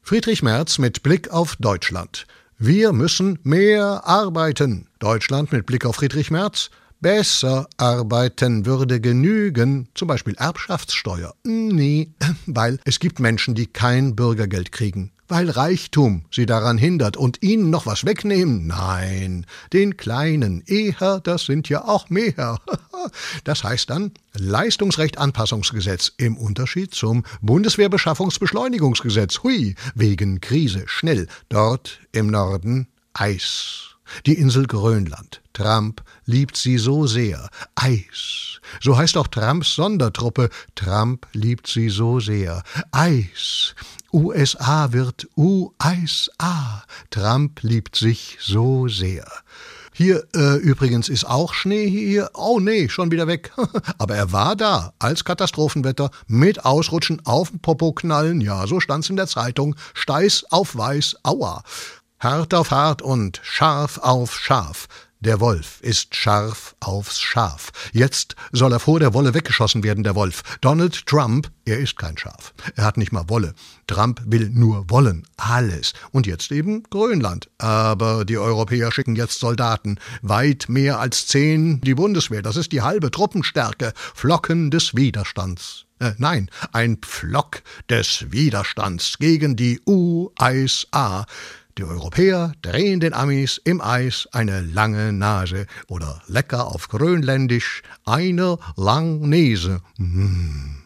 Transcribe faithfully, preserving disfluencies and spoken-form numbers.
Friedrich Merz mit Blick auf Deutschland. Wir müssen mehr arbeiten. Deutschland mit Blick auf Friedrich Merz. Besser arbeiten würde genügen, zum Beispiel Erbschaftssteuer. Nee, weil es gibt Menschen, die kein Bürgergeld kriegen, weil Reichtum sie daran hindert und ihnen noch was wegnehmen. Nein, den Kleinen eher, das sind ja auch mehr. Das heißt dann Leistungsrecht-Anpassungsgesetz im Unterschied zum Bundeswehrbeschaffungsbeschleunigungsgesetz. Hui, wegen Krise, schnell, dort im Norden Eis. Die Insel Grönland. Trump liebt sie so sehr. Eis. So heißt auch Trumps Sondertruppe. Trump liebt sie so sehr. Eis. U S A wird U S A. Trump liebt sich so sehr. Hier äh, übrigens ist auch Schnee hier. Oh nee, schon wieder weg. Aber er war da als Katastrophenwetter mit Ausrutschen auf den Popo knallen. Ja, so stand's in der Zeitung. Steiß auf weiß. Aua. Hart auf hart und scharf auf scharf. Der Wolf ist scharf aufs Schaf. Jetzt soll er vor der Wolle weggeschossen werden, der Wolf. Donald Trump, er ist kein Schaf. Er hat nicht mal Wolle. Trump will nur wollen. Alles. Und jetzt eben Grönland. Aber die Europäer schicken jetzt Soldaten. Weit mehr als zehn. Die Bundeswehr, das ist die halbe Truppenstärke. Flocken des Widerstands. Äh, nein, ein Pflock des Widerstands gegen die U S A. Die Europäer drehen den Amis im Eis eine lange Nase oder lecker auf Grönländisch eine Langnese. Mmh.